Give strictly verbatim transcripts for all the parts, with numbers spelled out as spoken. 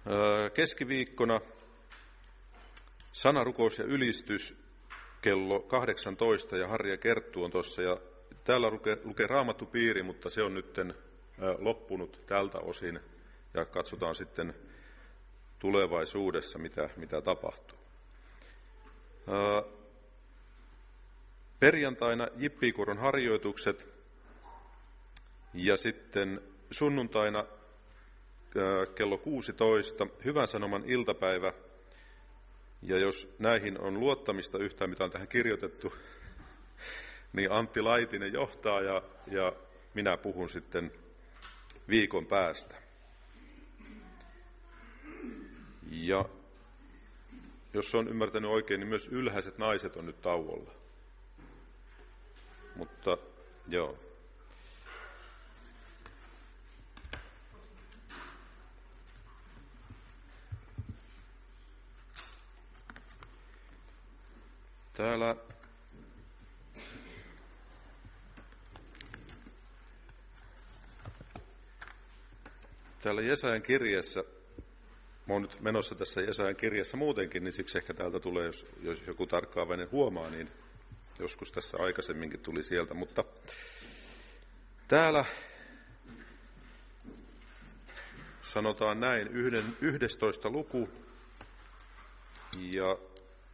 Keskiviikkona sanarukous ja ylistys kello kahdeksantoista ja Harri ja Kerttu on tuossa. Ja täällä lukee, lukee raamattupiiri, mutta se on nyt loppunut tältä osin ja katsotaan sitten tulevaisuudessa, mitä, mitä tapahtuu. Perjantaina Jippikuoron harjoitukset ja sitten sunnuntaina kello kuusitoista Hyvän sanoman iltapäivä. Ja jos näihin on luottamista yhtään, mitä on tähän kirjoitettu, niin Antti Laitinen johtaa ja, ja minä puhun sitten viikon päästä. Ja jos on ymmärtänyt oikein, niin myös ylhäiset naiset on nyt tauolla. Mutta joo. Täällä Täällä Jesajan kirjeessä, mä oon nyt menossa tässä Jesajan kirjeessä muutenkin, niin siksi ehkä täältä tulee, jos, jos joku tarkkaavainen huomaa, niin joskus tässä aikaisemminkin tuli sieltä, mutta täällä sanotaan näin, yhden, yhdestoista luku ja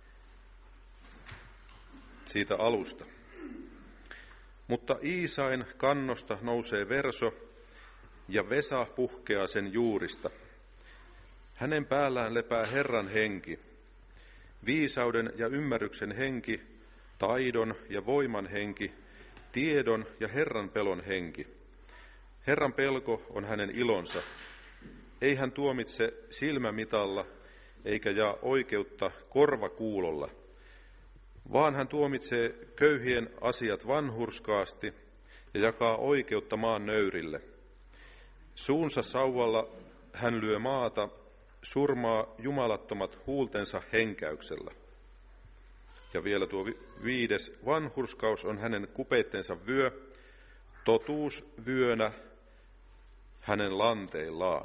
siitä alusta. Mutta Iisain kannosta nousee verso, ja Vesa puhkeaa sen juurista. Hänen päällään lepää Herran henki, viisauden ja ymmärryksen henki, taidon ja voiman henki, tiedon ja Herran pelon henki. Herran pelko on hänen ilonsa. Ei hän tuomitse silmämitalla, eikä jaa oikeutta korvakuulolla, vaan hän tuomitsee köyhien asiat vanhurskaasti ja jakaa oikeutta maan nöyrille. Suunsa sauvalla hän lyö maata, surmaa jumalattomat huultensa henkäyksellä. Ja vielä tuo viides, vanhurskaus on hänen kupeittensa vyö, totuus vyönä hänen lanteillaan.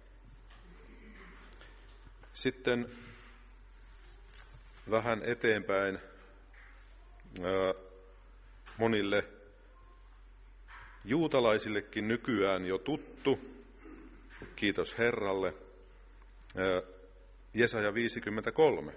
Sitten vähän eteenpäin monille juutalaisillekin nykyään jo tuttu, kiitos Herralle, Jesaja viisikymmentäkolme.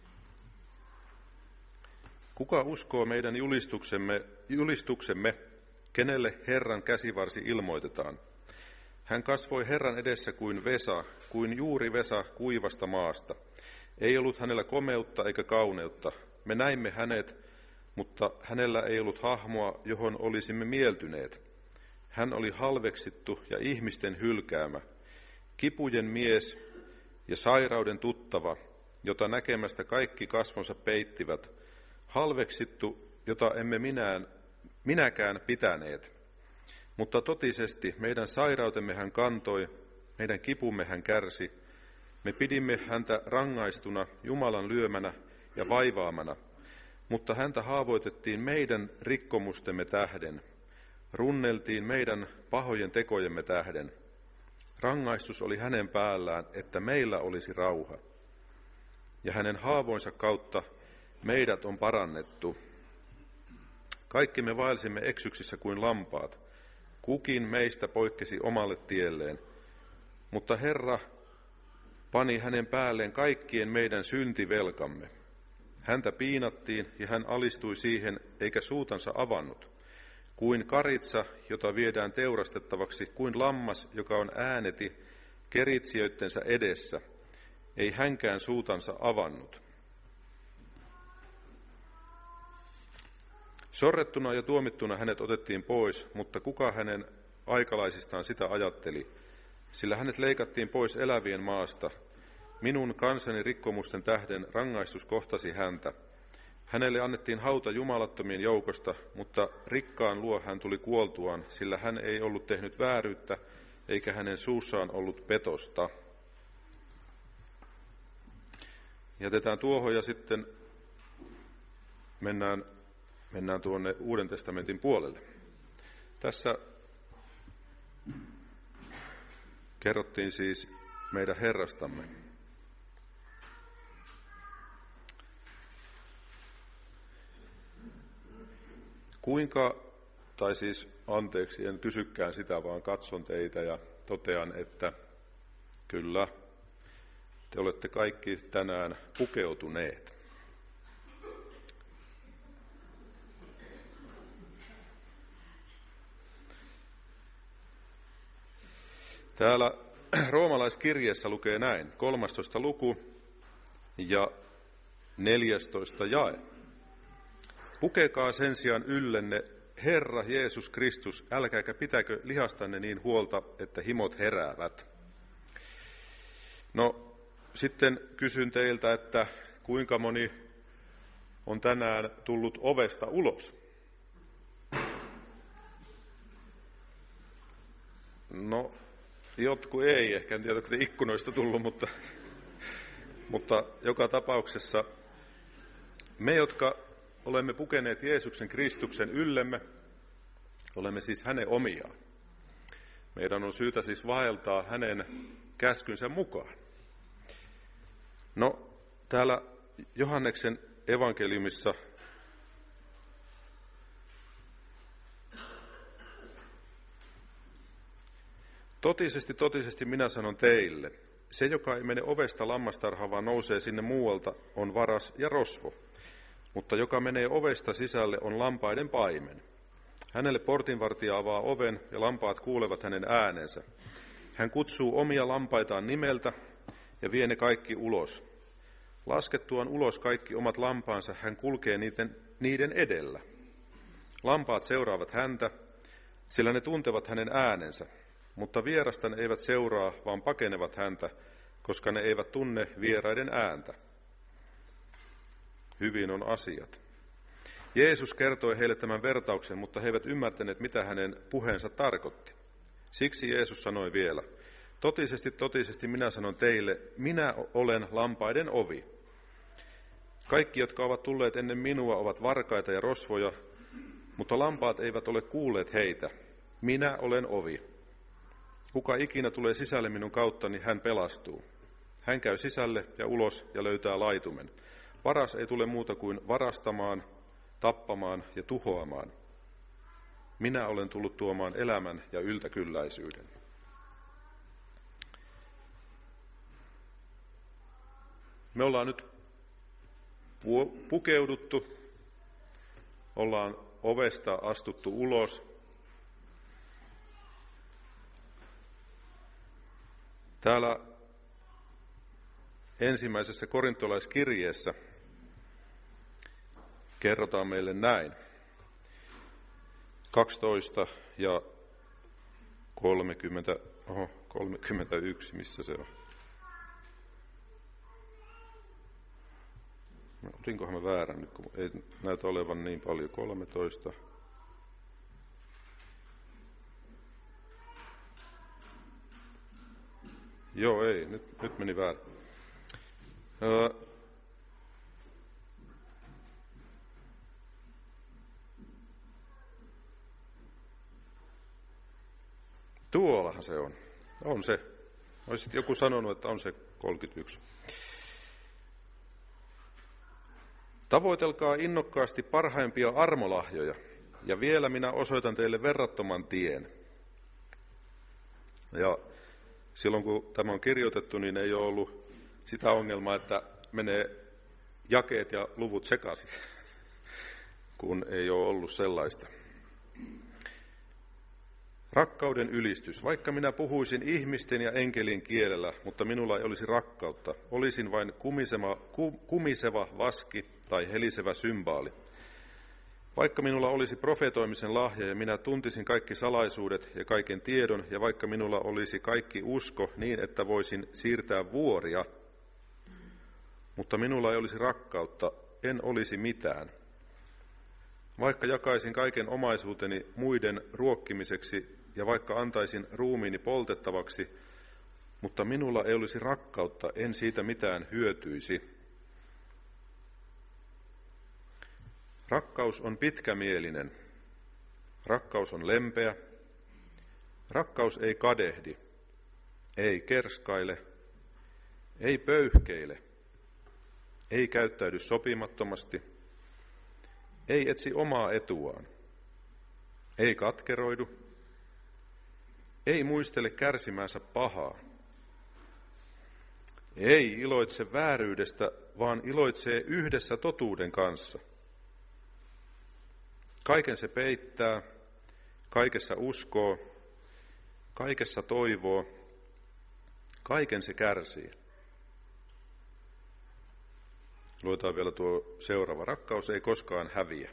Kuka uskoo meidän julistuksemme, julistuksemme, kenelle Herran käsivarsi ilmoitetaan? Hän kasvoi Herran edessä kuin Vesa, kuin juuri Vesa kuivasta maasta. Ei ollut hänellä komeutta eikä kauneutta. Me näimme hänet, mutta hänellä ei ollut hahmoa, johon olisimme mieltyneet. Hän oli halveksittu ja ihmisten hylkäämä, kipujen mies ja sairauden tuttava, jota näkemästä kaikki kasvonsa peittivät, halveksittu, jota emme minään, minäkään pitäneet. Mutta totisesti meidän sairautemme hän kantoi, meidän kipumme hän kärsi, me pidimme häntä rangaistuna, Jumalan lyömänä ja vaivaamana, mutta häntä haavoitettiin meidän rikkomustemme tähden, runneltiin meidän pahojen tekojemme tähden. Rangaistus oli hänen päällään, että meillä olisi rauha, ja hänen haavoinsa kautta meidät on parannettu. Kaikki me vaelsimme eksyksissä kuin lampaat, kukin meistä poikkesi omalle tielleen, mutta Herra pani hänen päälleen kaikkien meidän syntivelkamme. Häntä piinattiin ja hän alistui siihen, eikä suutansa avannut. Kuin karitsa, jota viedään teurastettavaksi, kuin lammas, joka on ääneti keritsijöittensä edessä, ei hänkään suutansa avannut. Sorrettuna ja tuomittuna hänet otettiin pois, mutta kuka hänen aikalaisistaan sitä ajatteli? Sillä hänet leikattiin pois elävien maasta. Minun kansani rikkomusten tähden rangaistus kohtasi häntä. Hänelle annettiin hauta jumalattomien joukosta, mutta rikkaan luo hän tuli kuoltuaan, sillä hän ei ollut tehnyt vääryyttä, eikä hänen suussaan ollut petosta. Jätetään tuohon ja sitten mennään, mennään tuonne Uuden testamentin puolelle. Tässä kerrottiin siis meidän Herrastamme. Kuinka, tai siis anteeksi, en kysykään sitä, vaan katson teitä ja totean, että kyllä, te olette kaikki tänään pukeutuneet. Täällä roomalaiskirjeessä lukee näin, kolmastoista luku ja neljästoista jae. Pukekaa sen sijaan yllenne Herra Jeesus Kristus, älkääkä pitäkö lihastanne niin huolta, että himot heräävät. No, sitten kysyn teiltä, että kuinka moni on tänään tullut ovesta ulos? No, jotkut ei, ehkä en tiedä, onko te ikkunoista tullut, mutta, mutta joka tapauksessa me, jotka olemme pukeneet Jeesuksen Kristuksen yllemme, olemme siis hänen omiaan. Meidän on syytä siis vaeltaa hänen käskynsä mukaan. No, täällä Johanneksen evankeliumissa totisesti, totisesti minä sanon teille, se, joka ei mene ovesta lammastarhaan, vaan nousee sinne muualta, on varas ja rosvo. Mutta joka menee ovesta sisälle, on lampaiden paimen. Hänelle portinvartija avaa oven, ja lampaat kuulevat hänen äänensä. Hän kutsuu omia lampaitaan nimeltä, ja vie ne kaikki ulos. Laskettuaan ulos kaikki omat lampaansa, hän kulkee niiden, niiden edellä. Lampaat seuraavat häntä, sillä ne tuntevat hänen äänensä. Mutta vierasta ne eivät seuraa, vaan pakenevat häntä, koska ne eivät tunne vieraiden ääntä. Hyvin on asiat. Jeesus kertoi heille tämän vertauksen, mutta he eivät ymmärtäneet, mitä hänen puheensa tarkoitti. Siksi Jeesus sanoi vielä, totisesti, totisesti minä sanon teille, minä olen lampaiden ovi. Kaikki, jotka ovat tulleet ennen minua, ovat varkaita ja rosvoja, mutta lampaat eivät ole kuulleet heitä. Minä olen ovi. Kuka ikinä tulee sisälle minun kauttani, hän pelastuu. Hän käy sisälle ja ulos ja löytää laitumen. Varas ei tule muuta kuin varastamaan, tappamaan ja tuhoamaan. Minä olen tullut tuomaan elämän ja yltäkylläisyyden. Me ollaan nyt pukeuduttu, ollaan ovesta astuttu ulos. Täällä ensimmäisessä korintolaiskirjeessä kerrotaan meille näin. kaksitoista ja kolmekymmentä, oho, kolmekymmentäyksi, missä se on? No, otinkohan mä väärän nyt, kun ei näytä olevan niin paljon. kolmetoista. Joo, ei, nyt, nyt meni väärin. Öö, tuollahan se on. On se. Olisi joku sanonut, että on se kolmekymmentäyksi. Tavoitelkaa innokkaasti parhaimpia armolahjoja, ja vielä minä osoitan teille verrattoman tien. Ja silloin kun tämä on kirjoitettu, niin ei ole ollut sitä ongelmaa, että menee jakeet ja luvut sekaisin, kun ei ole ollut sellaista. Rakkauden ylistys. Vaikka minä puhuisin ihmisten ja enkelin kielellä, mutta minulla ei olisi rakkautta, olisin vain kumiseva, kumiseva vaski tai helisevä symbaali. Vaikka minulla olisi profetoimisen lahja ja minä tuntisin kaikki salaisuudet ja kaiken tiedon, ja vaikka minulla olisi kaikki usko niin, että voisin siirtää vuoria, mutta minulla ei olisi rakkautta, en olisi mitään. Vaikka jakaisin kaiken omaisuuteni muiden ruokkimiseksi ja vaikka antaisin ruumiini poltettavaksi, mutta minulla ei olisi rakkautta, en siitä mitään hyötyisi. Rakkaus on pitkämielinen. Rakkaus on lempeä. Rakkaus ei kadehdi, ei kerskaile, ei pöyhkeile, ei käyttäydy sopimattomasti, ei etsi omaa etuaan, ei katkeroidu, ei muistele kärsimänsä pahaa, ei iloitse vääryydestä, vaan iloitsee yhdessä totuuden kanssa. Kaiken se peittää, kaikessa uskoo, kaikessa toivoo, kaiken se kärsii. Luetaan vielä tuo seuraava. Rakkaus ei koskaan häviä.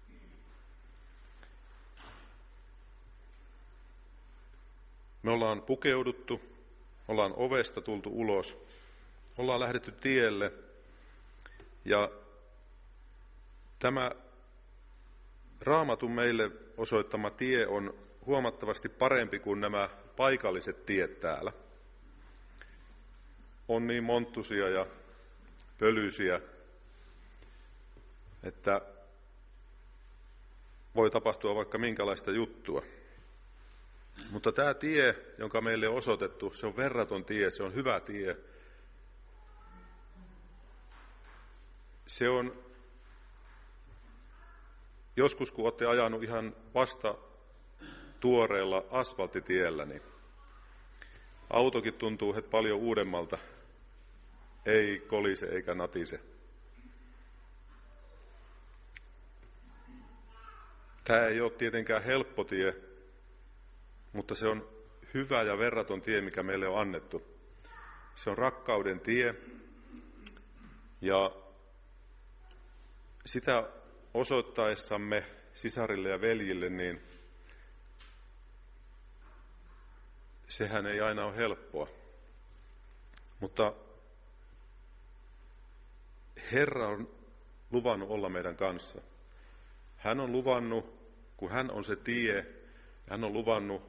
Me ollaan pukeuduttu, ollaan ovesta tultu ulos, ollaan lähdetty tielle ja tämä Raamatun meille osoittama tie on huomattavasti parempi kuin nämä paikalliset tiet täällä. On niin monttusia ja pölyisiä, että voi tapahtua vaikka minkälaista juttua. Mutta tämä tie, jonka meille on osoitettu, se on verraton tie, se on hyvä tie. Se on, joskus kun olette ajanut ihan vasta tuoreella asfalttitiellä, niin autokin tuntuu heti paljon uudemmalta. Ei kolise eikä natise. Tämä ei ole tietenkään helppo tie, mutta se on hyvä ja verraton tie, mikä meille on annettu. Se on rakkauden tie ja sitä osoittaessamme sisarille ja veljille, niin sehän ei aina ole helppoa. Mutta Herra on luvannut olla meidän kanssa. Hän on luvannut, kun hän on se tie, hän on luvannut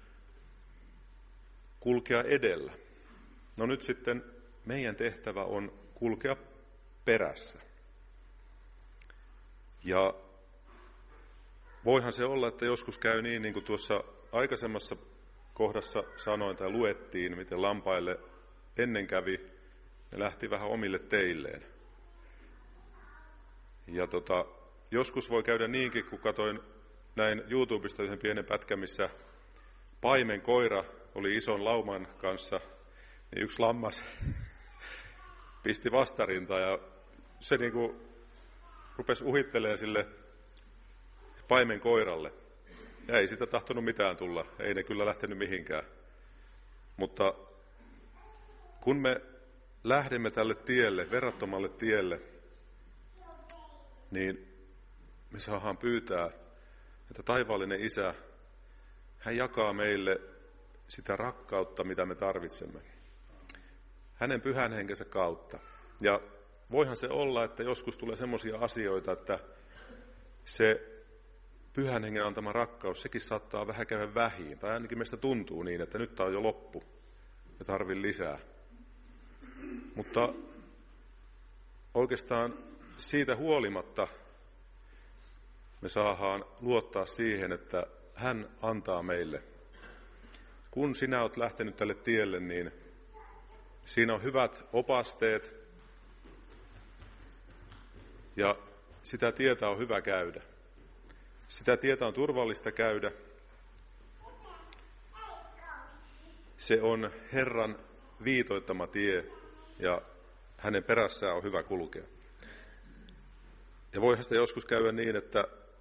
kulkea edellä. No nyt sitten meidän tehtävä on kulkea perässä. Ja voihan se olla, että joskus käy niin, niin kuin tuossa aikaisemmassa kohdassa sanoin tai luettiin, miten lampaille ennen kävi, ne lähti vähän omille teilleen. Ja tota, joskus voi käydä niinkin, kun katsoin näin YouTubesta yhden pienen pätkän, missä paimen koira oli ison lauman kanssa, niin yksi lammas pisti vastarintaa ja se niinku rupesi uhittelemaan sille paimen koiralle. Ja ei sitä tahtonut mitään tulla, ei ne kyllä lähtenyt mihinkään. Mutta kun me lähdemme tälle tielle, verrattomalle tielle, niin me saadaan pyytää, että taivaallinen Isä, hän jakaa meille sitä rakkautta, mitä me tarvitsemme. Hänen pyhän henkensä kautta. Ja voihan se olla, että joskus tulee semmoisia asioita, että se pyhän hengen antama rakkaus, sekin saattaa vähän käydä vähiin. Tai ainakin meistä tuntuu niin, että nyt tämä on jo loppu. Me tarvitsen lisää. Mutta oikeastaan siitä huolimatta me saadaan luottaa siihen, että hän antaa meille. Kun sinä olet lähtenyt tälle tielle, niin siinä on hyvät opasteet ja sitä tietä on hyvä käydä. Sitä tietä on turvallista käydä. Se on Herran viitoittama tie ja hänen perässään on hyvä kulkea. Ja voihan sitä joskus käydä niin, että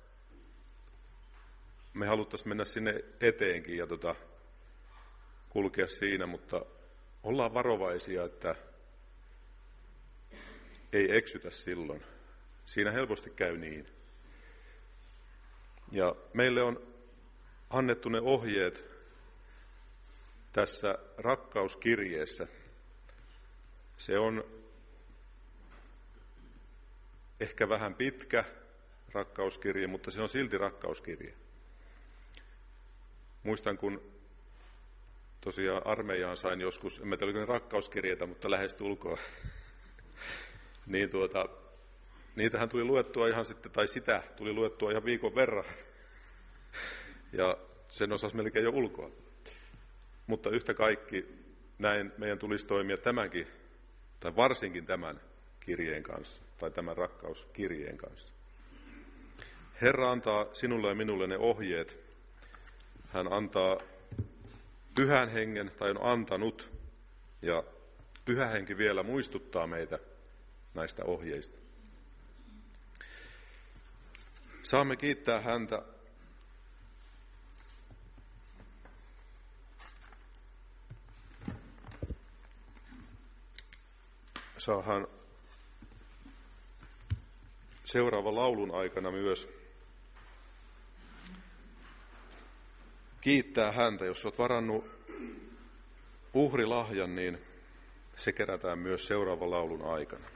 me haluttaisiin mennä sinne eteenkin ja tota, kulkea siinä, mutta ollaan varovaisia, että ei eksytä silloin. Siinä helposti käy niin. Ja meille on annettu ne ohjeet tässä rakkauskirjeessä. Se on ehkä vähän pitkä rakkauskirje, mutta se on silti rakkauskirje. Muistan, kun tosiaan armeijaan sain joskus, en tiedä, oliko ne rakkauskirjeitä, mutta lähestulkoon, niin tuota, niitähän tuli luettua ihan sitten, tai sitä tuli luettua ihan viikon verran. Ja sen osasi melkein jo ulkoa. Mutta yhtä kaikki näin meidän tulisi toimia tämänkin tai varsinkin tämän kirjeen kanssa, tai tämän rakkauskirjeen kanssa. Herra antaa sinulle ja minulle ne ohjeet. Hän antaa Pyhän Hengen, tai on antanut, ja Pyhä Henki vielä muistuttaa meitä näistä ohjeista. Saamme kiittää häntä Saahan seuraavan laulun aikana myös kiittää häntä. Jos olet varannut uhrilahjan, niin se kerätään myös seuraavan laulun aikana.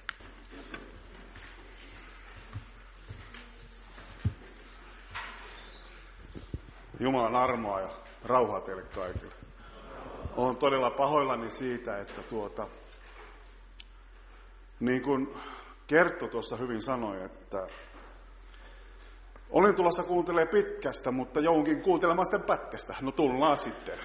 Jumalan armoa ja rauhaa teille kaikille. Olen todella pahoillani siitä, että tuota, niin kuin Kerttu tuossa hyvin sanoi, että olin tulossa kuuntelemaan pitkästä, mutta joudunkin kuuntelemaan sitten pätkästä. No tullaan sitten.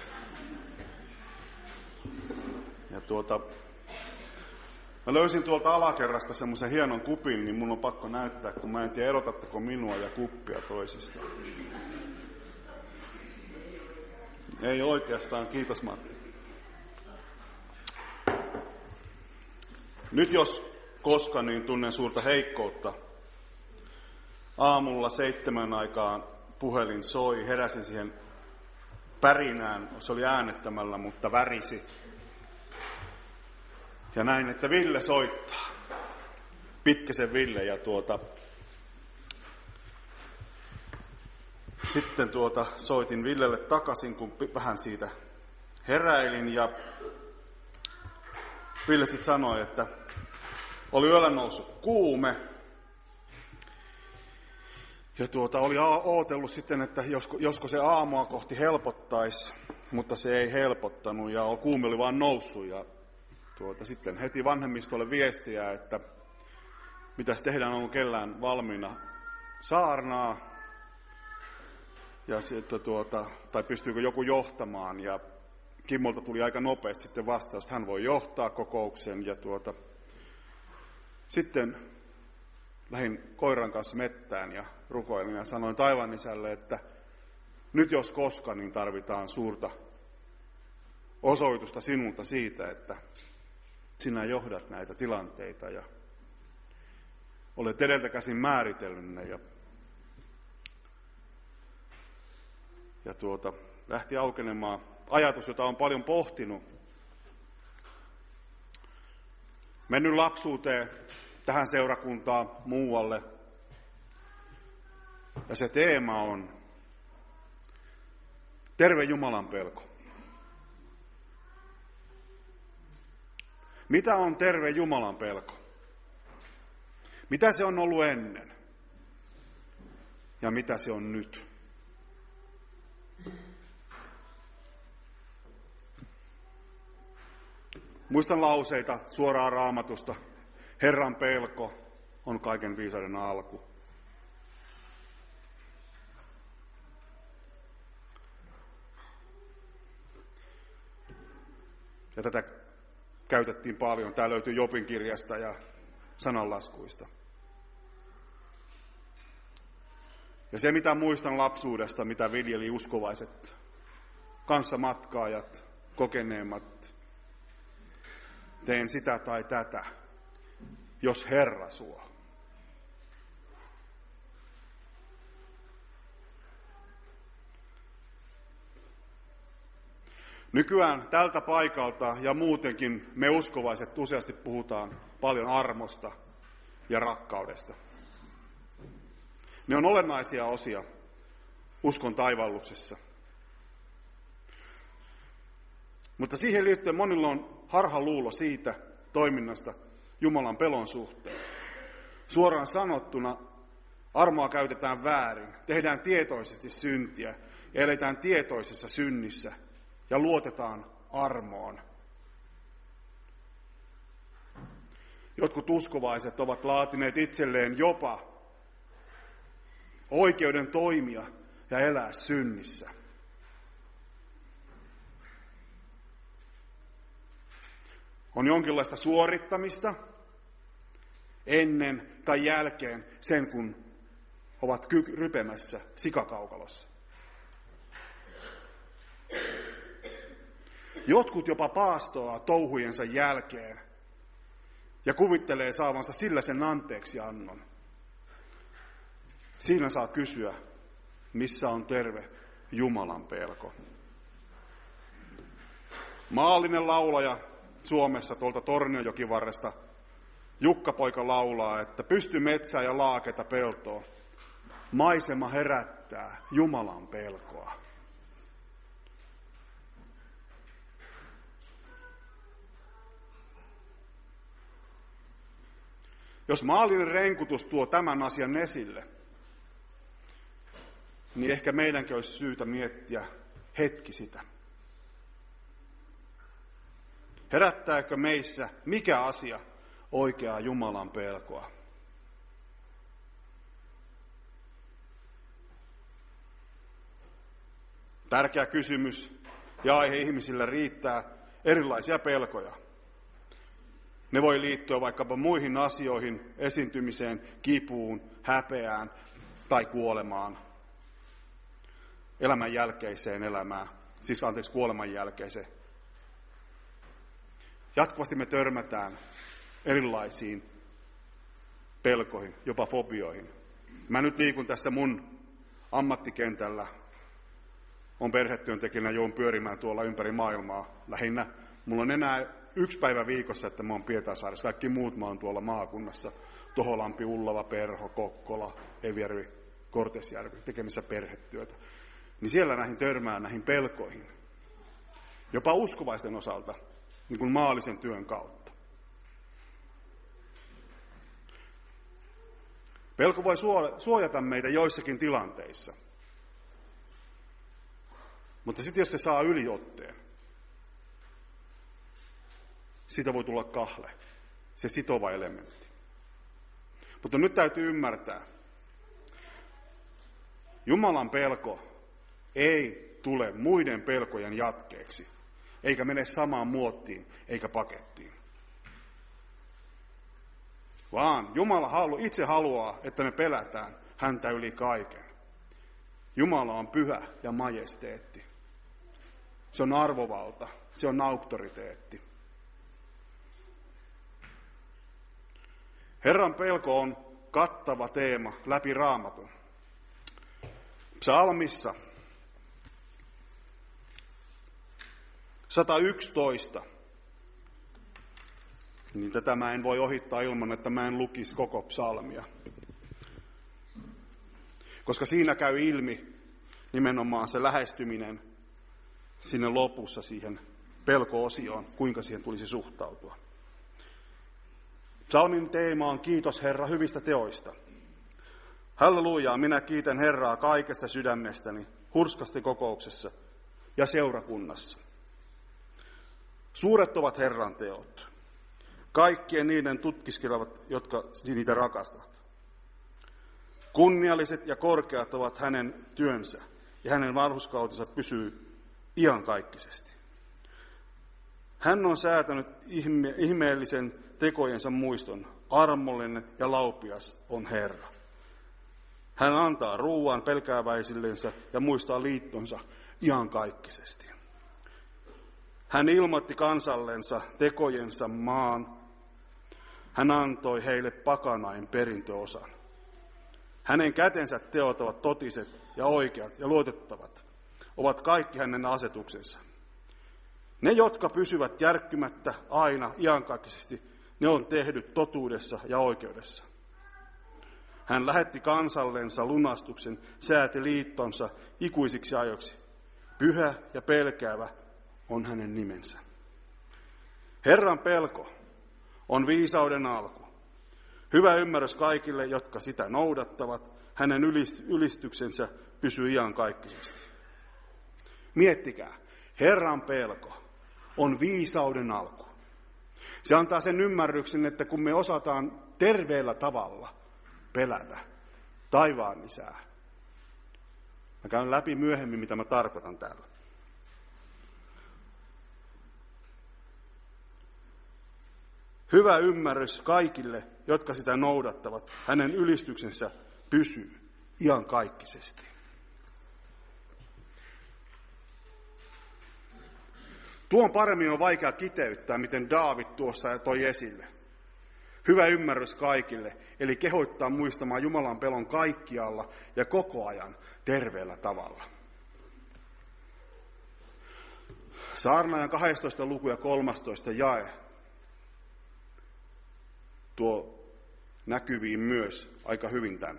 Ja tuota, mä löysin tuolta alakerrasta semmoisen hienon kupin, niin mun on pakko näyttää, kun mä en tiedä erotatteko minua ja kuppia toisistaan. Ei oikeastaan, kiitos Matti. Nyt jos koska, niin tunnen suurta heikkoutta. Aamulla seitsemän aikaan puhelin soi, heräsin siihen pärinään, se oli äänettämällä, mutta värisi. Ja näin, että Ville soittaa. Pitkäsen Ville ja tuota... Sitten tuota soitin Villelle takaisin, kun vähän siitä heräilin ja Ville sitten sanoi, että oli yöllä noussut kuume. Ja tuota, oli ootellut sitten, että josko, josko se aamua kohti helpottaisi, mutta se ei helpottanut ja kuume oli vaan noussut. Ja tuota, sitten heti vanhemmistolle viestiä, että mitäs tehdään, onko kellään valmiina saarnaa. Ja sitten tuota, tai pystyykö joku johtamaan. Ja Kimmolta tuli aika nopeasti sitten vastaus, että hän voi johtaa kokouksen. Ja tuota, sitten lähdin koiran kanssa mettään ja rukoilin ja sanoin taivaan isälle, että nyt jos koskaan, niin tarvitaan suurta osoitusta sinulta siitä, että sinä johdat näitä tilanteita ja olet edeltä käsin määritellyt ne. Ja, ja tuota, lähti aukenemaan ajatus, jota on paljon pohtinut. Mennyt lapsuuteen, tähän seurakuntaan, muualle. Ja se teema on terve Jumalan pelko. Mitä on terve Jumalan pelko? Mitä se on ollut ennen? Ja mitä se on nyt? Muistan lauseita suoraan Raamatusta. Herran pelko on kaiken viisauden alku. Ja tätä käytettiin paljon. Tämä löytyy Jobin kirjasta ja sananlaskuista. Ja se, mitä muistan lapsuudesta, mitä viljeli uskovaiset kanssamatkaajat, kokeneemmat, teen sitä tai tätä, jos Herra suo. Nykyään tältä paikalta ja muutenkin me uskovaiset useasti puhutaan paljon armosta ja rakkaudesta. Ne on olennaisia osia uskon taivalluksessa. Mutta siihen liittyen monilla on harhaluulo siitä toiminnasta Jumalan pelon suhteen. Suoraan sanottuna armoa käytetään väärin, tehdään tietoisesti syntiä ja eletään tietoisessa synnissä ja luotetaan armoon. Jotkut uskovaiset ovat laatineet itselleen jopa oikeuden toimia ja elää synnissä. on jonkinlaista suorittamista ennen tai jälkeen sen, kun ovat rypemässä sikakaukalossa. Jotkut jopa paastoaa touhujensa jälkeen ja kuvittelee saavansa sillä sen anteeksi annon. Siinä saa kysyä, missä on terve Jumalan pelko. Maallinen laulaja Suomessa tuolta Tornionjokivarresta, Jukka-poika laulaa, että pysty metsää ja laaketa peltoa. Maisema herättää Jumalan pelkoa. Jos maallinen renkutus tuo tämän asian esille, niin ehkä meidänkin olisi syytä miettiä hetki sitä. Herättääkö meissä mikä asia oikeaa Jumalan pelkoa? Tärkeä kysymys ja aihe ihmisillä riittää erilaisia pelkoja. Ne voi liittyä vaikkapa muihin asioihin, esiintymiseen, kipuun, häpeään tai kuolemaan. Elämän jälkeiseen elämään, siis anteeksi kuoleman jälkeiseen. Jatkuvasti me törmätään erilaisiin pelkoihin, jopa fobioihin. Mä nyt liikun tässä mun ammattikentällä. On perhetyöntekijänä, joudun pyörimään tuolla ympäri maailmaa. Lähinnä mulla on enää yksi päivä viikossa, että mä oon Pietarsaaressa. Kaikki muut mä oon tuolla maakunnassa. Toholampi, Ullava, Perho, Kokkola, Evijärvi, Kortesjärvi, tekemässä perhetyötä. Niin siellä näihin törmään näihin pelkoihin. Jopa uskovaisten osalta, niin kuin maallisen työn kautta. Pelko voi suojata meitä joissakin tilanteissa. Mutta sitten jos se saa yliotteen, siitä voi tulla kahle, se sitova elementti. Mutta nyt täytyy ymmärtää, Jumalan pelko ei tule muiden pelkojen jatkeeksi, eikä mene samaan muottiin eikä pakettiin. Vaan Jumala halu, itse haluaa, että me pelätään häntä yli kaiken. Jumala on pyhä ja majesteetti. Se on arvovalta, se on auktoriteetti. Herran pelko on kattava teema läpi Raamatun. Psalmissa sata yksitoista. Niin tätä mä en voi ohittaa ilman, että mä en lukisi koko psalmia. Koska siinä käy ilmi nimenomaan se lähestyminen sinne lopussa siihen pelko-osioon, kuinka siihen tulisi suhtautua. Psalmin teema on kiitos Herra hyvistä teoista. Hallelujaa, minä kiitän Herraa kaikesta sydämestäni, hurskasti kokouksessa ja seurakunnassa. Suuret ovat Herran teot. Kaikkien niiden tutkiskelevat, jotka niitä rakastavat. Kunnialliset ja korkeat ovat hänen työnsä, ja hänen vanhurskautensa pysyy iankaikkisesti. Hän on säätänyt ihme, ihmeellisen tekojensa muiston, armollinen ja laupias on Herra. Hän antaa ruuan pelkääväisillensä ja muistaa liittonsa iankaikkisesti. Hän ilmoitti kansallensa tekojensa maan. Hän antoi heille pakanain perintöosan. Hänen kätensä teot ovat totiset ja oikeat ja luotettavat, ovat kaikki hänen asetuksensa. Ne, jotka pysyvät järkkymättä aina iankaikkisesti, ne on tehnyt totuudessa ja oikeudessa. Hän lähetti kansallensa lunastuksen, sääti liittonsa ikuisiksi ajoiksi. Pyhä ja pelkäävä on hänen nimensä. Herran pelko on viisauden alku. Hyvä ymmärrys kaikille, jotka sitä noudattavat. Hänen ylistyksensä pysyy iankaikkisesti. Miettikää, Herran pelko on viisauden alku. Se antaa sen ymmärryksen, että kun me osataan terveellä tavalla pelätä taivaan Isää. Mä käyn läpi myöhemmin, mitä mä tarkoitan täällä. Hyvä ymmärrys kaikille, jotka sitä noudattavat. Hänen ylistyksensä pysyy iankaikkisesti. Tuon paremmin on vaikea kiteyttää, miten Daavid tuossa toi esille. Hyvä ymmärrys kaikille, eli kehottaa muistamaan Jumalan pelon kaikkialla ja koko ajan terveellä tavalla. Saarnaajan kahdestoista luku ja kolmastoista jae tuo näkyviin myös aika hyvin tämän.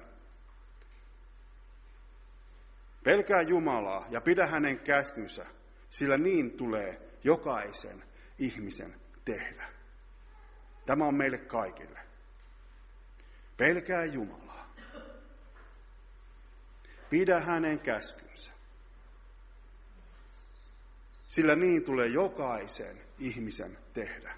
Pelkää Jumalaa ja pidä hänen käskynsä, sillä niin tulee jokaisen ihmisen tehdä. Tämä on meille kaikille. Pelkää Jumalaa. Pidä hänen käskynsä. Sillä niin tulee jokaisen ihmisen tehdä.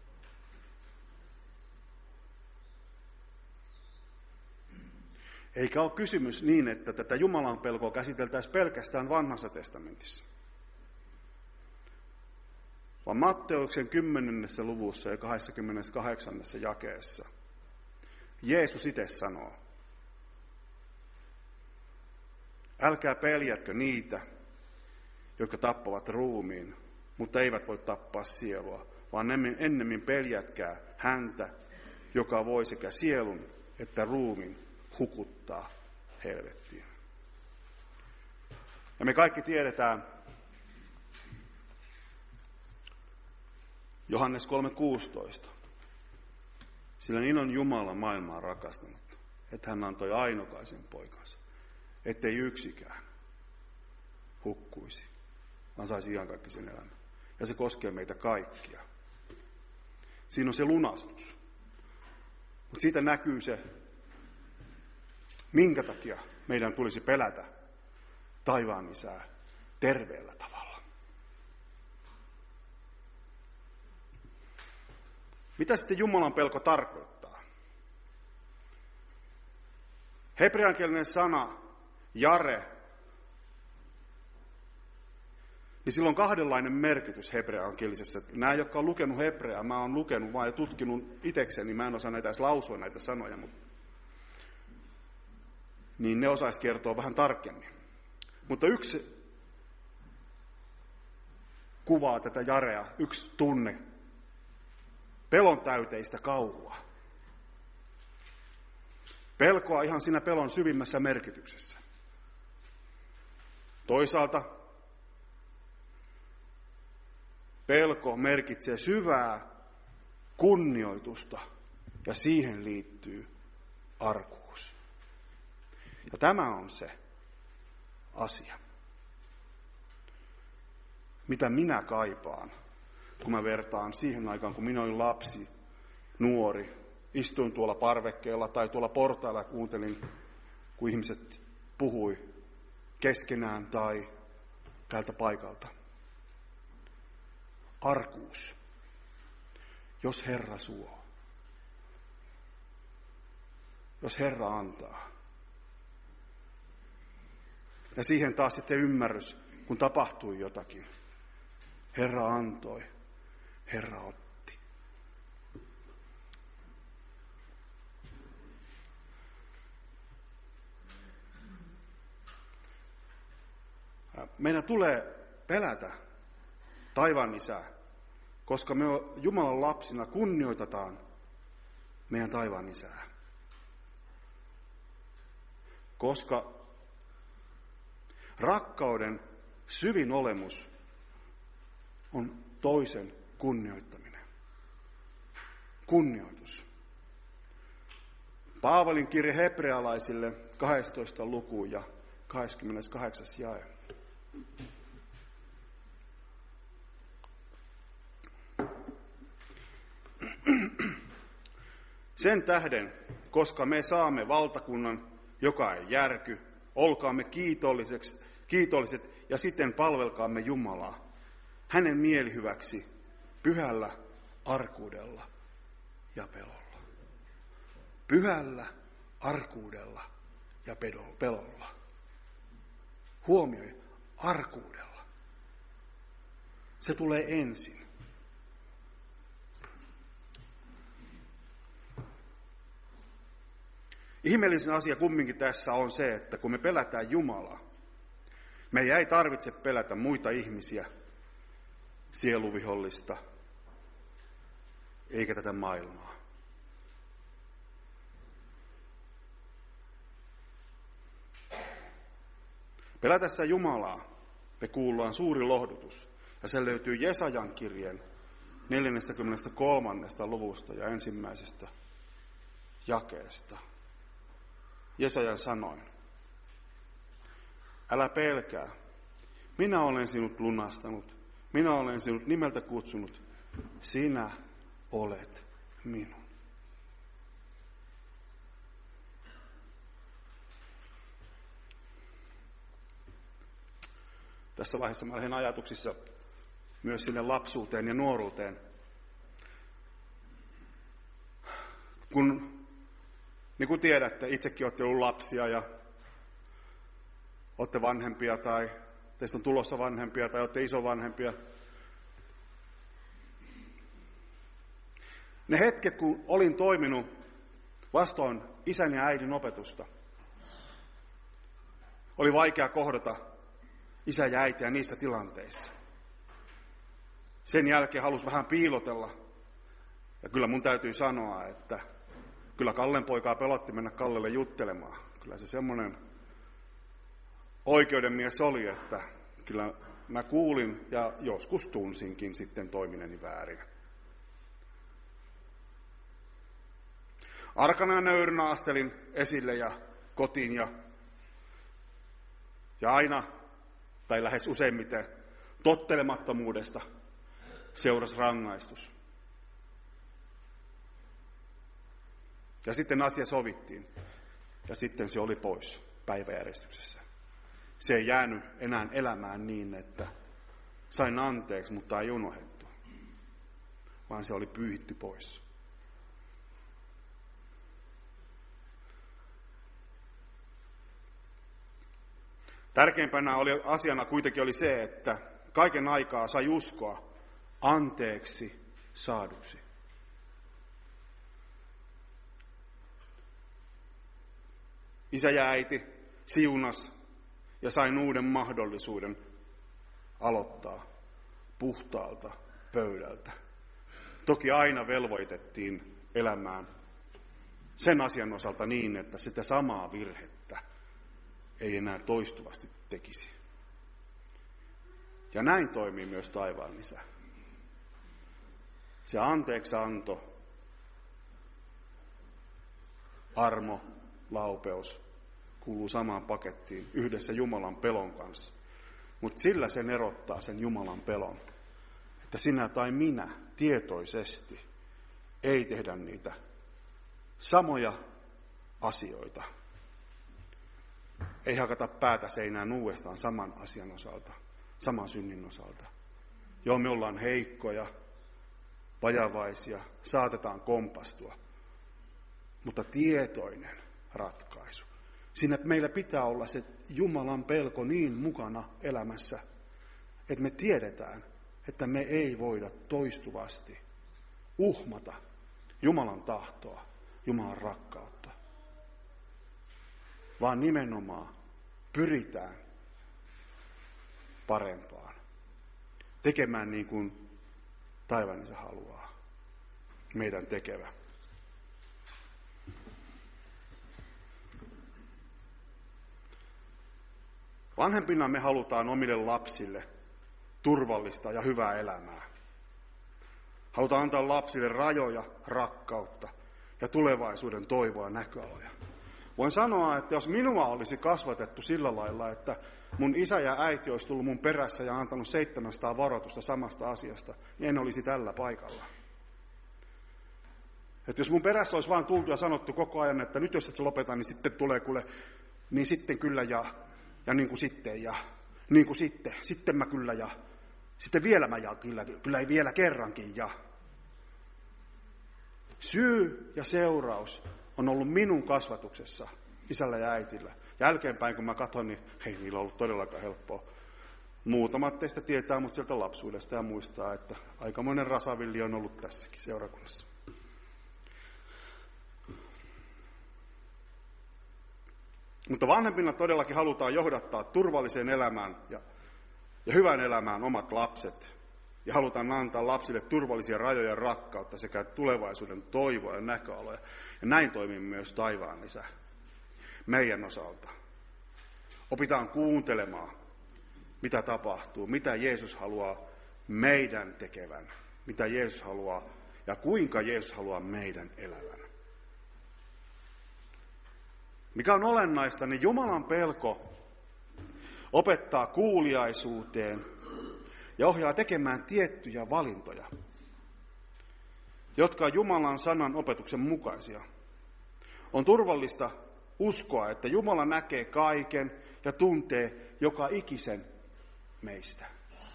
Eikä ole kysymys niin, että tätä Jumalan pelkoa käsiteltäisiin pelkästään Vanhassa testamentissa. Vaan Matteuksen kymmenennessä luvussa ja kaksikymmentäkahdeksan jakeessa Jeesus itse sanoo, älkää peljätkö niitä, jotka tappavat ruumiin, mutta eivät voi tappaa sielua, vaan ennemmin peljätkää häntä, joka voi sekä sielun että ruumiin hukuttaa helvettiin. Ja me kaikki tiedetään Johannes kolme kuusitoista. Sillä niin on Jumala maailmaa rakastanut, että hän antoi ainokaisen poikansa, ettei yksikään hukkuisi, vaan saisi iankaikkisen elämän. Ja se koskee meitä kaikkia. Siinä on se lunastus. Mutta siitä näkyy se, minkä takia meidän tulisi pelätä taivaan Isää terveellä tavalla. Mitä sitten Jumalan pelko tarkoittaa? Hebreankielinen sana jare, niin sillä on kahdenlainen merkitys hebreankielisessä. Nämä, jotka on lukenut hebreaa, mä oon lukenut vaan ja tutkinut itsekseni, niin mä en osaa näitä edes lausua näitä sanoja, mutta niin ne osaisi kertoa vähän tarkemmin. Mutta yksi kuvaa tätä jarea, yksi tunne, pelon täyteistä kauhua. Pelkoa ihan siinä pelon syvimmässä merkityksessä. Toisaalta pelko merkitsee syvää kunnioitusta ja siihen liittyy arkuus. Ja tämä on se asia, mitä minä kaipaan, kun mä vertaan siihen aikaan, kun minä olin lapsi, nuori, istuin tuolla parvekkeella tai tuolla portailla ja kuuntelin, kun ihmiset puhui keskenään tai tältä paikalta. Arkuus, jos Herra suo, jos Herra antaa. Ja siihen taas sitten ymmärrys, kun tapahtui jotakin. Herra antoi, Herra otti. Meidän tulee pelätä taivaan Isää, koska me Jumalan lapsina kunnioitetaan meidän taivaan Isää. Koska rakkauden syvin olemus on toisen kunnioittaminen. Kunnioitus. Paavalin kirje hebrealaisille kahdestoista luku ja kaksikymmentäkahdeksan jae. Sen tähden, koska me saamme valtakunnan, joka ei järky, olkaamme kiitolliset ja sitten palvelkaamme Jumalaa hänen mielihyväksi pyhällä arkuudella ja pelolla. Pyhällä arkuudella ja pelolla. Huomioi, arkuudella. Se tulee ensin. Ihmeellinen asia kumminkin tässä on se, että kun me pelätään Jumalaa, meidän ei tarvitse pelätä muita ihmisiä, sieluvihollista, eikä tätä maailmaa. Pelätessä Jumalaa me kuullaan suuri lohdutus, ja se löytyy Jesajan kirjeen neljännestäkymmenennestäkolmannesta luvusta ja ensimmäisestä jakeesta. Jesajan sanoin, älä pelkää, minä olen sinut lunastanut, minä olen sinut nimeltä kutsunut, sinä olet minun. Tässä vaiheessa mä lähden ajatuksissa myös sinne lapsuuteen ja nuoruuteen. Kun, niin kuin tiedätte, itsekin olette ollut lapsia ja olette vanhempia tai teistä on tulossa vanhempia tai olette isovanhempia. Ne hetket, kun olin toiminut vastoin isän ja äidin opetusta, oli vaikea kohdata isä ja äitiä niissä tilanteissa. Sen jälkeen halusi vähän piilotella. Ja kyllä mun täytyy sanoa, että kyllä Kallen poikaa pelotti mennä Kallelle juttelemaan. Kyllä se semmoinen oikeudenmies oli, että kyllä mä kuulin ja joskus tunsinkin sitten toimineni väärin. Arkana ja nöyränä astelin esille ja kotiin ja, ja aina, tai lähes useimmiten, tottelemattomuudesta seurasi rangaistus. Ja sitten asia sovittiin. Ja sitten se oli pois päiväjärjestyksessä. Se ei jäänyt enää elämään niin, että sain anteeksi, mutta ei unohdettu. Vaan se oli pyyhitty pois. Tärkeimpänä oli, asiana kuitenkin oli se, että kaiken aikaa sai uskoa anteeksi saaduksi. Isä ja äiti siunas ja sain uuden mahdollisuuden aloittaa puhtaalta pöydältä. Toki aina velvoitettiin elämään sen asian osalta niin, että sitä samaa virhettä ei enää toistuvasti tekisi. Ja näin toimii myös taivaan Isä. Se anteeksianto, armo, laupeus kuuluu samaan pakettiin yhdessä Jumalan pelon kanssa. Mutta sillä sen erottaa sen Jumalan pelon, että sinä tai minä tietoisesti ei tehdä niitä samoja asioita. Ei hakata päätä seinään uudestaan saman asian osalta, saman synnin osalta. Joo, me ollaan heikkoja, vajavaisia, saatetaan kompastua, mutta tietoinen ratkaisu. Siinä meillä pitää olla se Jumalan pelko niin mukana elämässä, että me tiedetään, että me ei voida toistuvasti uhmata Jumalan tahtoa, Jumalan rakkautta, vaan nimenomaan pyritään parempaan, tekemään niin kuin taivaan Isä haluaa meidän tekevä. Vanhempina me halutaan omille lapsille turvallista ja hyvää elämää. Halutaan antaa lapsille rajoja, rakkautta ja tulevaisuuden toivoa ja näköaloja. Voin sanoa, että jos minua olisi kasvatettu sillä lailla, että mun isä ja äiti olisi tullut mun perässä ja antanut seitsemänsataa varoitusta samasta asiasta, niin en olisi tällä paikalla. Että jos mun perässä olisi vaan tultu ja sanottu koko ajan, että nyt jos et sä lopeta, niin sitten tulee kuule, niin sitten kyllä ja, ja niin kuin sitten ja niin kuin sitten, sitten mä kyllä ja sitten vielä mä ja kyllä, kyllä ei vielä kerrankin ja. Syy ja seuraus on ollut minun kasvatuksessa, isällä ja äitillä. Jälkeenpäin kun mä katson, niin ei niillä ollut todellakaan helppoa. Muutamat teistä tietää mut sieltä lapsuudesta ja muistaa, että aikamoinen rasavilli on ollut tässäkin seurakunnassa. Mutta vanhempina todellakin halutaan johdattaa turvalliseen elämään ja, ja hyvään elämään omat lapset. Ja halutaan antaa lapsille turvallisia rajoja ja rakkautta sekä tulevaisuuden toivoa ja näköaloja. Ja näin toimii myös taivaan Isä meidän osalta. Opitaan kuuntelemaan, mitä tapahtuu, mitä Jeesus haluaa meidän tekevän, mitä Jeesus haluaa ja kuinka Jeesus haluaa meidän elävän. Mikä on olennaista, niin Jumalan pelko opettaa kuuliaisuuteen ja ohjaa tekemään tiettyjä valintoja, jotka on Jumalan sanan opetuksen mukaisia. On turvallista uskoa, että Jumala näkee kaiken ja tuntee joka ikisen meistä.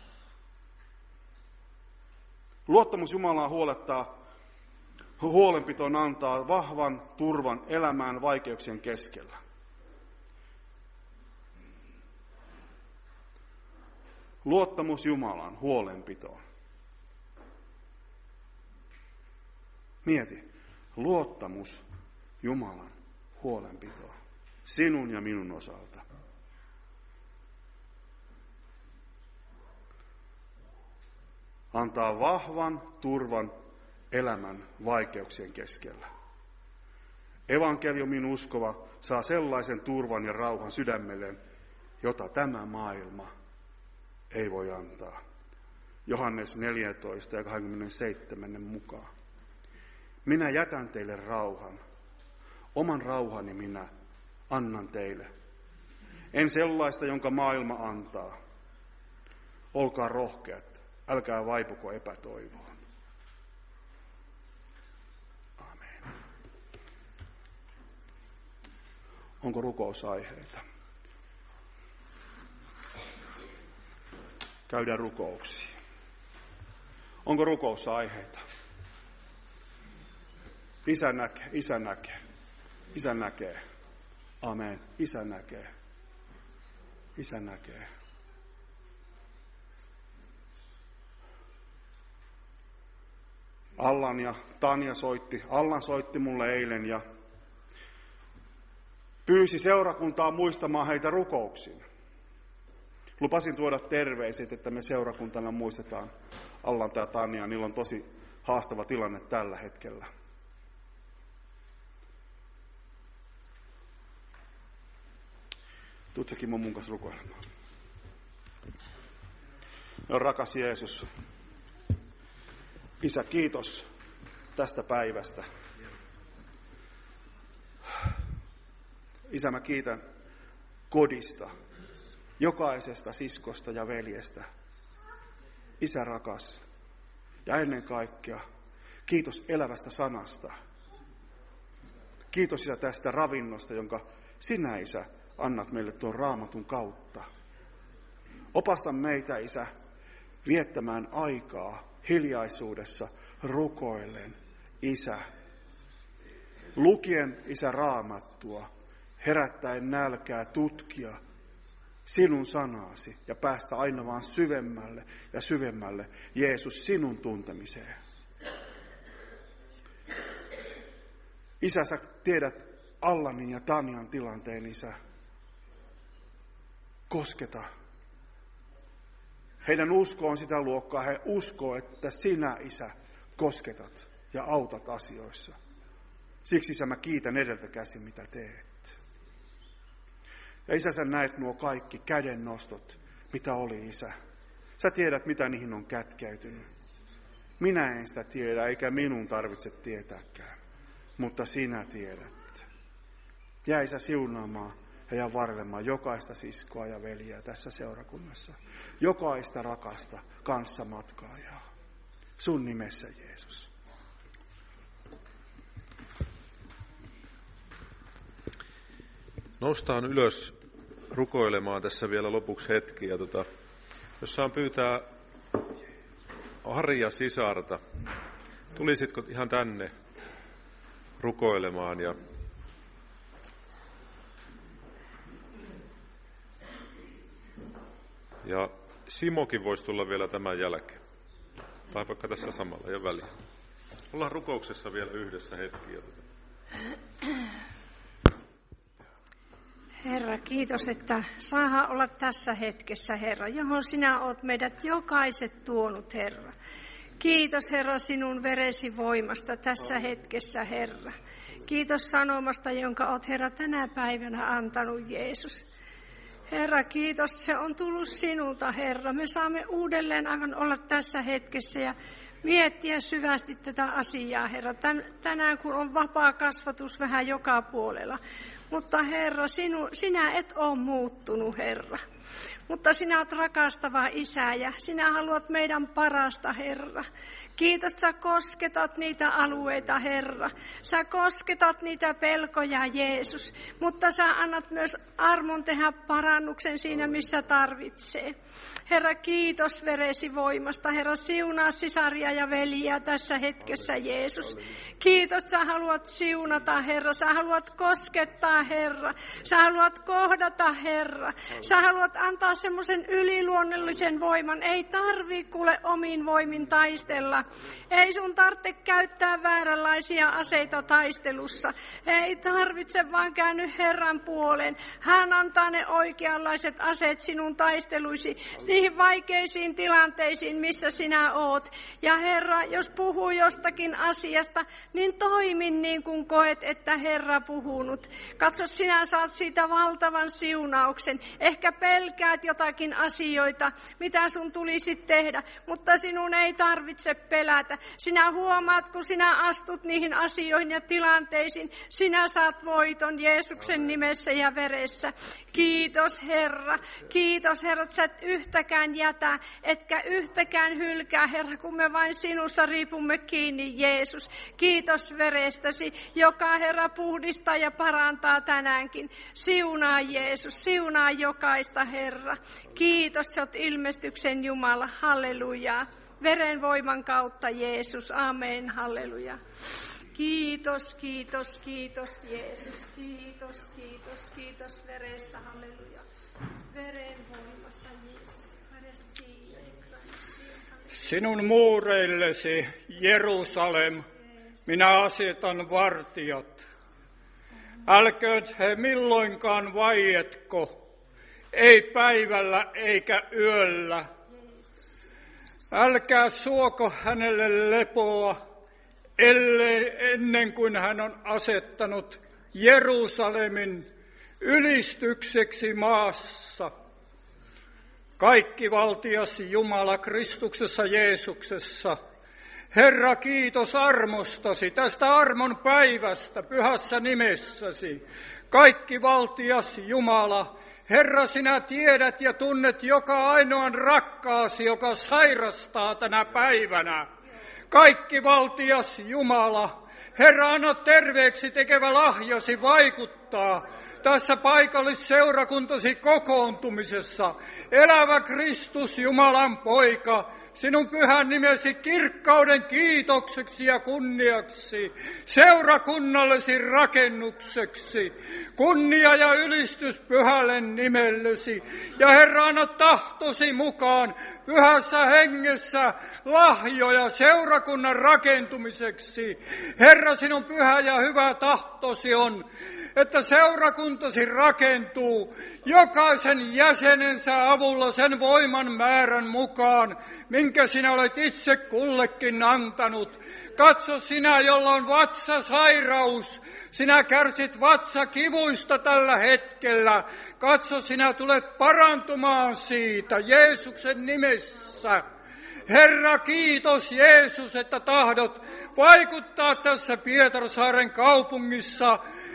Luottamus Jumalaa huolettaa, huolenpitoon antaa vahvan turvan elämään vaikeuksien keskellä. Luottamus Jumalaan huolenpitoon. Mieti, luottamus Jumalan huolenpitoon sinun ja minun osalta. Antaa vahvan turvan elämän vaikeuksien keskellä. Evankeliumin uskova saa sellaisen turvan ja rauhan sydämelleen, jota tämä maailma ei voi antaa. Johannes neljätoista ja kaksikymmentäseitsemän mukaan. Minä jätän teille rauhan. Oman rauhani minä annan teille. En sellaista, jonka maailma antaa. Olkaa rohkeat, älkää vaipuko epätoivoon. Amen. Onko rukousaiheita? Käydään rukouksia. Onko rukousaiheita? Isä näkee, isä näkee, isä näkee. Amen. Isä näkee, isä näkee. Allan ja Tanja soitti, Allan soitti mulle eilen ja pyysi seurakuntaa muistamaan heitä rukouksiin. Lupasin tuoda terveiset, että me seurakuntana muistetaan Allan ja Tanja. Niillä on tosi haastava tilanne tällä hetkellä. Tutsekin mun kanssa rukoilemaan. No, rakas Jeesus, Isä, kiitos tästä päivästä. Isä, mä kiitän kodista, jokaisesta siskosta ja veljestä. Isä rakas, ja ennen kaikkea kiitos elävästä sanasta. Kiitos Isä tästä ravinnosta, jonka sinä, Isä, annat meille tuon Raamatun kautta. Opasta meitä, Isä, viettämään aikaa hiljaisuudessa rukoillen, Isä. Lukien, Isä, Raamattua, herättäen nälkää tutkia sinun sanasi ja päästä aina vaan syvemmälle ja syvemmälle, Jeesus, sinun tuntemiseen. Isä, sä tiedät Allanin ja Tanjan tilanteen, Isä. Kosketa. Heidän usko on sitä luokkaa, he uskoo, että sinä, Isä, kosketat ja autat asioissa. Siksi, Isä, mä kiitän edeltä käsin, mitä teet. Ja Isä, sä näet nuo kaikki kädennostot, mitä oli, Isä. Sä tiedät, mitä niihin on kätkeytynyt. Minä en sitä tiedä, eikä minun tarvitse tietääkään, mutta sinä tiedät. Jää, Isä, siunaamaan ja varvelemaan jokaista siskoa ja veljeä tässä seurakunnassa. Jokaista rakasta kanssamatkaajaa. Sun nimessä, Jeesus. Noustaan ylös rukoilemaan tässä vielä lopuksi hetki. Ja tota, jos saan pyytää Harja sisarta, tulisitko ihan tänne rukoilemaan? Ja Ja Simokin voisi tulla vielä tämän jälkeen. Tai vaikka tässä samalla, ei ole väliä. Ollaan rukouksessa vielä yhdessä hetki. Herra, kiitos, että saadaan olla tässä hetkessä, Herra, johon sinä olet meidät jokaiset tuonut, Herra. Kiitos, Herra, sinun veresi voimasta tässä hetkessä, Herra. Kiitos sanomasta, jonka olet, Herra, tänä päivänä antanut, Jeesus. Herra, kiitos, se on tullut sinulta, Herra. Me saamme uudelleen aivan olla tässä hetkessä ja miettiä syvästi tätä asiaa, Herra. Tänään, kun on vapaa kasvatus vähän joka puolella. Mutta Herra, sinu, sinä et ole muuttunut, Herra. Mutta sinä olet rakastava Isä ja sinä haluat meidän parasta, Herra. Kiitos, sä kosketat niitä alueita, Herra. Sä kosketat niitä pelkoja, Jeesus. Mutta sä annat myös armon tehdä parannuksen siinä, missä tarvitsee. Herra, kiitos veresi voimasta. Herra, siunaa sisaria ja veliä tässä hetkessä, Jeesus. Kiitos, sä haluat siunata, Herra. Sä haluat koskettaa, Herra. Sä haluat kohdata, Herra. Sä haluat antaa semmoisen yliluonnollisen voiman. Ei tarvi kuule omin voimin taistella. Ei sun tarvitse käyttää vääränlaisia aseita taistelussa. Ei tarvitse vaan käänny Herran puoleen. Hän antaa ne oikeanlaiset aseet sinun taisteluisi. Niihin vaikeisiin tilanteisiin, missä sinä oot. Ja Herra, jos puhuu jostakin asiasta, niin toimi niin kuin koet, että Herra puhunut. Katso, sinä saat siitä valtavan siunauksen. Ehkä pelkäät jotakin asioita, mitä sun tulisi tehdä, mutta sinun ei tarvitse pelätä. Sinä huomaat, kun sinä astut niihin asioihin ja tilanteisiin, sinä saat voiton Jeesuksen nimessä ja veressä. Kiitos, Herra. Kiitos, Herra, että sä et yhtäkään jätä, etkä yhtäkään hylkää, Herra, kun me vain sinussa riipumme kiinni, Jeesus. Kiitos verestäsi, joka, Herra, puhdistaa ja parantaa tänäänkin. Siunaa, Jeesus, siunaa jokaista, Herra. Kiitos, sä oot ilmestyksen Jumala. Hallelujaa. Veren voiman kautta, Jeesus. Amen. Halleluja. Kiitos, kiitos, kiitos, Jeesus. Kiitos, kiitos, kiitos verestä. Halleluja. Veren voimasta, Jeesus. Sinun muureillesi, Jerusalem, minä asetan vartijat. Älkööt he milloinkaan vaietko, ei päivällä eikä yöllä. Älkää suoko hänelle lepoa, ellei ennen kuin hän on asettanut Jerusalemin ylistykseksi maassa. Kaikkivaltias Jumala Kristuksessa Jeesuksessa, Herra, kiitos armostasi, tästä armon päivästä, pyhässä nimessäsi. Kaikkivaltias Jumala, Herra, sinä tiedät ja tunnet joka ainoan rakkaasi, joka sairastaa tänä päivänä. Kaikkivaltias Jumala, Herra, anna terveeksi tekevä lahjasi vaikuttaa tässä paikallisseurakuntasi kokoontumisessa. Elävä Kristus, Jumalan poika, sinun pyhän nimesi kirkkauden kiitokseksi ja kunniaksi, seurakunnallesi rakennukseksi, kunnia ja ylistys pyhälle nimellesi. Ja Herra, anna tahtosi mukaan pyhässä hengessä lahjoja seurakunnan rakentumiseksi. Herra, sinun pyhä ja hyvä tahtosi on, että seurakuntasi rakentuu jokaisen jäsenensä avulla sen voiman määrän mukaan, minkä sinä olet itse kullekin antanut. Katso sinä, jolla on vatsasairaus, sinä kärsit vatsakivuista tällä hetkellä. Katso, sinä tulet parantumaan siitä Jeesuksen nimessä. Herra, kiitos Jeesus, että tahdot vaikuttaa tässä Pietarsaaren kaupungissa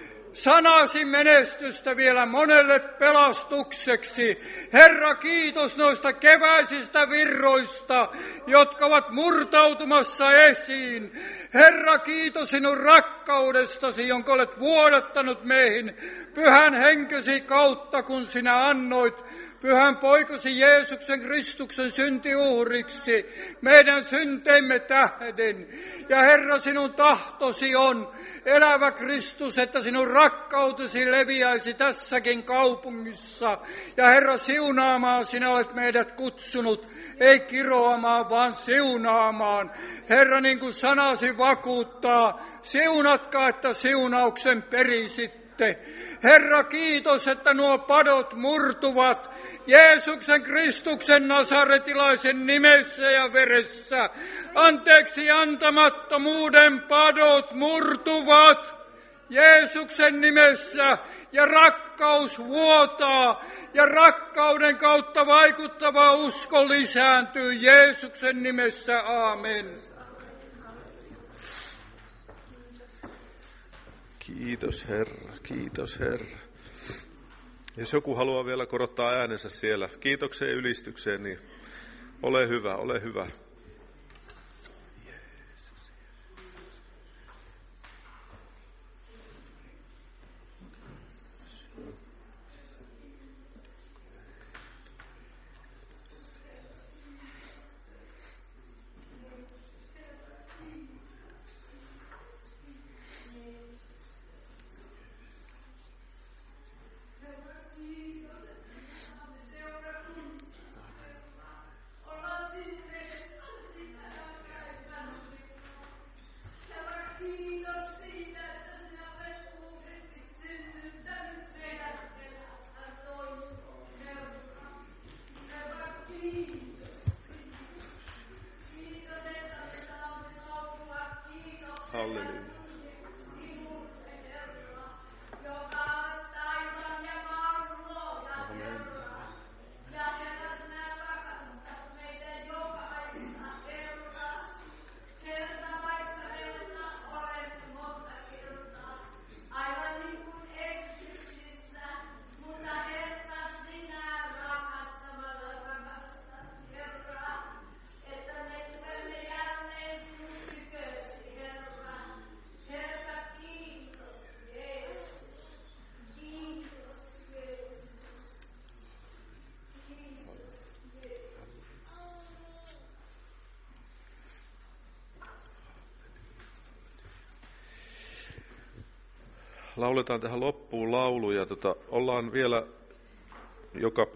sanasi menestystä vielä monelle pelastukseksi. Herra, kiitos noista keväisistä virroista, jotka ovat murtautumassa esiin. Herra, kiitos sinun rakkaudestasi, jonka olet vuodattanut meihin pyhän henkesi kautta, kun sinä annoit pyhän poikasi Jeesuksen Kristuksen syntiuhriksi meidän synteimme tähden. Ja Herra, sinun tahtosi on, elävä Kristus, että sinun rakkautesi leviäisi tässäkin kaupungissa. Ja Herra, siunaamaan sinä olet meidät kutsunut, ei kiroamaan, vaan siunaamaan. Herra, niin kuin sanasi vakuuttaa, siunatkaa, että siunauksen perisitte. sitten. Herra, kiitos, että nuo padot murtuvat Jeesuksen Kristuksen nasaretilaisen nimessä ja veressä. Anteeksi antamattomuuden padot murtuvat Jeesuksen nimessä ja rakkaus vuotaa ja rakkauden kautta vaikuttava usko lisääntyy Jeesuksen nimessä. Aamen. Kiitos Herra, kiitos Herra. Jos joku haluaa vielä korottaa äänensä siellä kiitokseen ja ylistykseen, niin ole hyvä, ole hyvä. Halleluja. Lauletaan tähän loppuun laulu ja tota, ollaan vielä joka